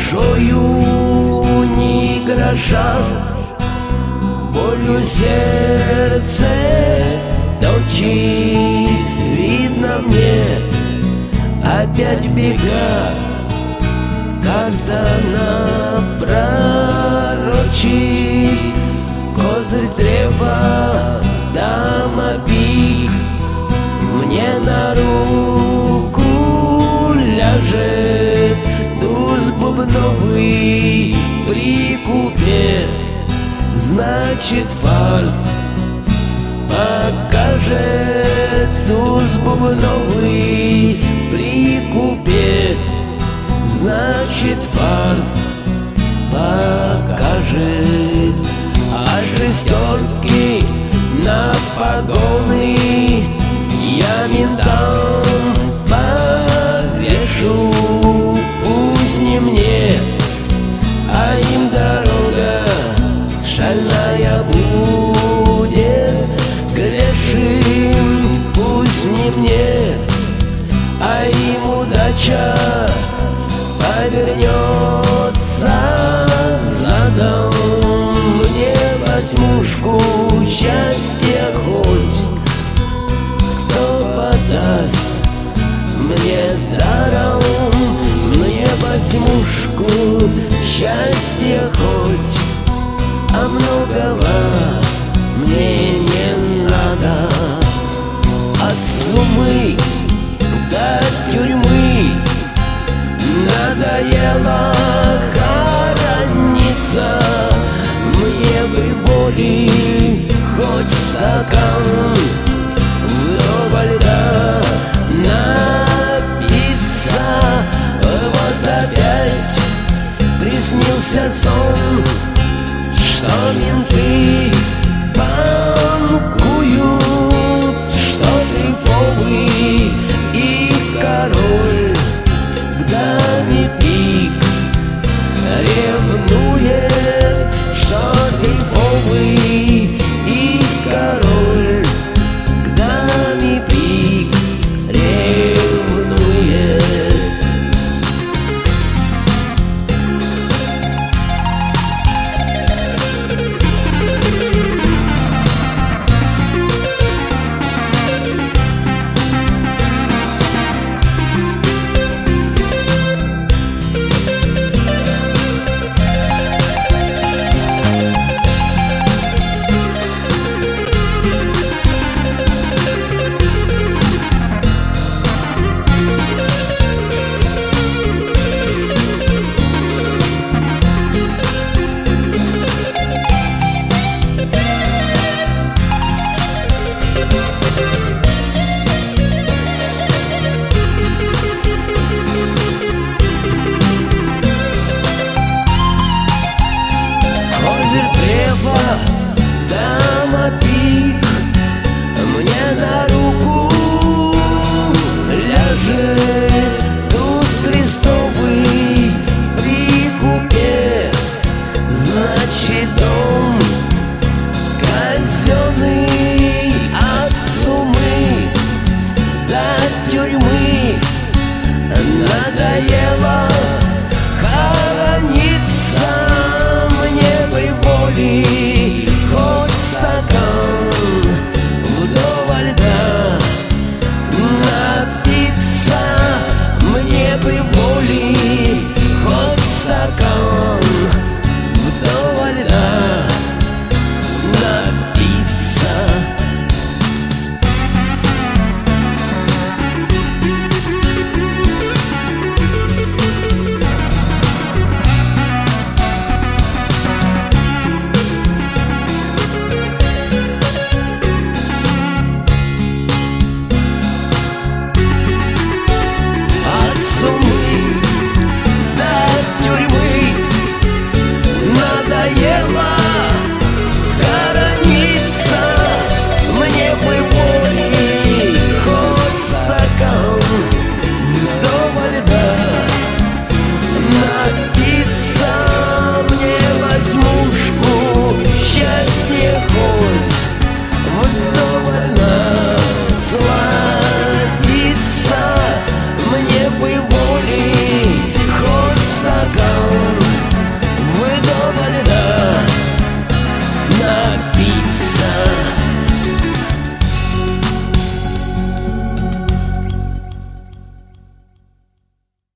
душою ни гроша, болью сердце точит. Видно мне опять бега, карта напророчит. Козырь древа, дама пик, мне на руку ляжет. Туз бубновый при купе, значит фарт покажет. Туз бубновый при купе, значит фарт покажет. А шестерки на погоны я ментам повешу. Пусть не мне, а им дорога шальная будет. Грешим, пусть не мне, а им удача повернется задом. Мне восьмушку счастья хоть кто подаст мне даром. Мне восьмушку счастья хоть, а многого мне не надо. От сумы до тюрьмы надоело хорониться. Мне бы воли хоть стакан